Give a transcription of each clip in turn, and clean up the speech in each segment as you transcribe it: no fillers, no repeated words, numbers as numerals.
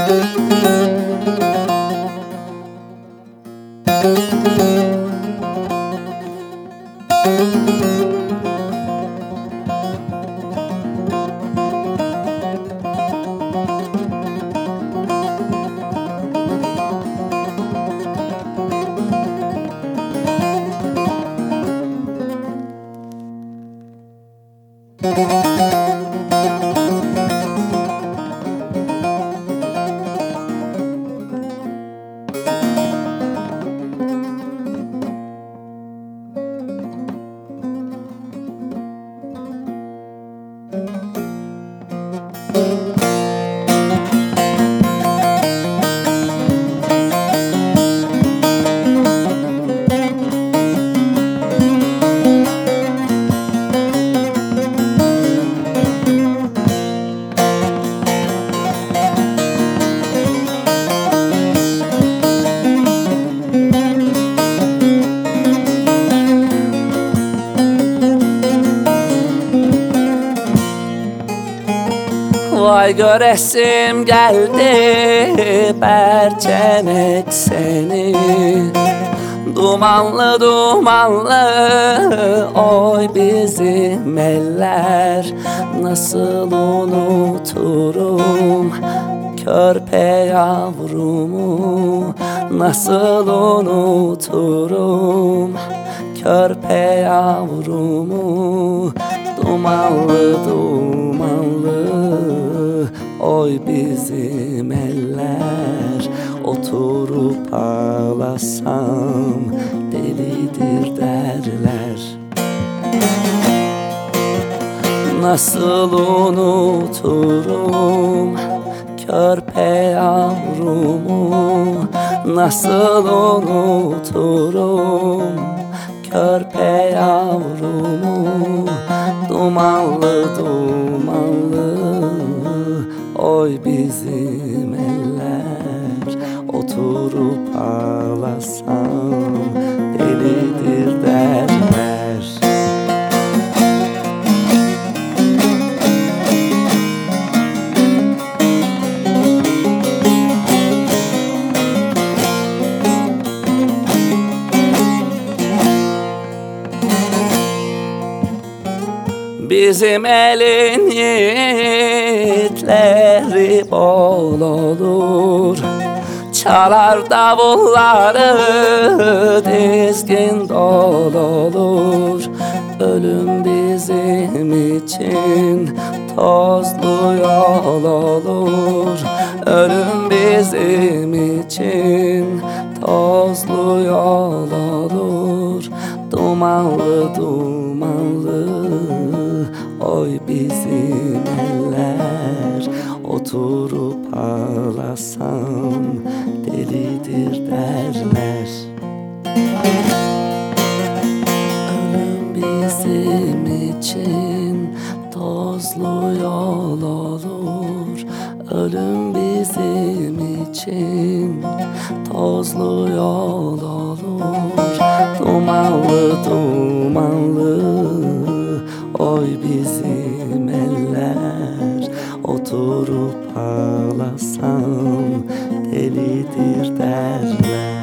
Vay göresim geldi berçenek seni, dumanlı dumanlı oy bizim eller. Nasıl unuturum körpe yavrumu, nasıl unuturum körpe yavrumu. Dumanlı dumanlı oy bizim eller, oturup ağlasam delidir derler. Nasıl unuturum körpe yavrumu, nasıl unuturum körpe yavrumu. Dumanlı dumanlı oy bizim eller, oturup ağlasam delidir derler. Bizim elin yiğitleri bol olur, çalar davulları dizgin dol olur. Ölüm bizim için tozlu yol olur, ölüm bizim için tozlu yol olur. Dumanlı dumanlı oy bizim eller, oturup ağlasam delidir derler. Ölüm bizim için tozlu yol olur, ölüm bizim için tozlu yol olur. Dumanlı dumanlı oy bizim eller, oturup ağlasam delidir derler.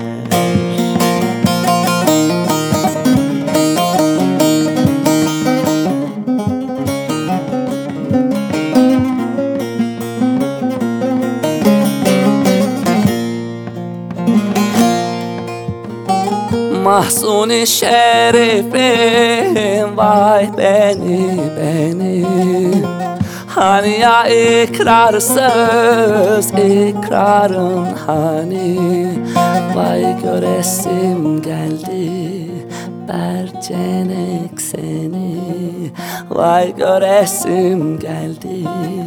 Mahzuni şerifim vay beni, hani ya ikrarsız ikrarın hani. Vay göresim geldi berçenek seni, vay göresim geldi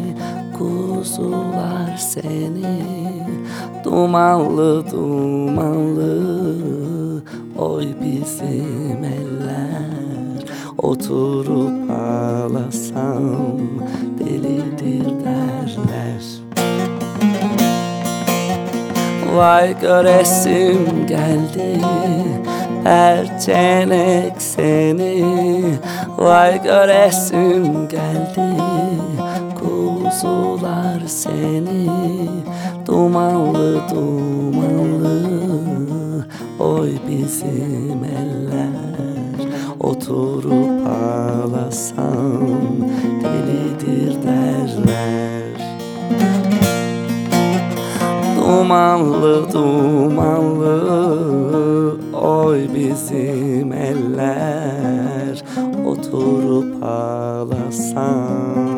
kuzular seni. Dumanlı dumanlı oy bizim eller, oturup ağlasam delidir derler. Vay göresim geldi berçenek seni, vay göresim geldi kuzular seni. Dumanlı dumanlı oy bizim eller, oturup ağlasam delidir derler. Dumanlı dumanlı oy bizim eller, oturup ağlasam